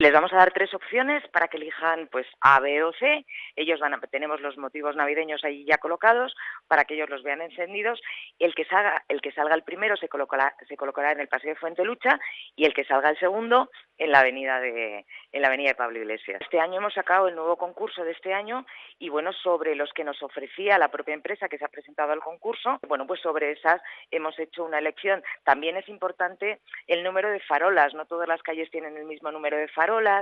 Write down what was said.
Les vamos a dar 3 opciones para que elijan, pues, A, B o C. Tenemos los motivos navideños ahí ya colocados para que ellos los vean encendidos. El que salga el primero se colocará en el Paseo de Fuentelucha y el que salga el segundo en la avenida de Pablo Iglesias. Este año hemos sacado el nuevo concurso de este año y, bueno, sobre los que nos ofrecía la propia empresa que se ha presentado al concurso, bueno, pues sobre esas hemos hecho una elección. También es importante el número de farolas, no todas las calles tienen el mismo número de farolas.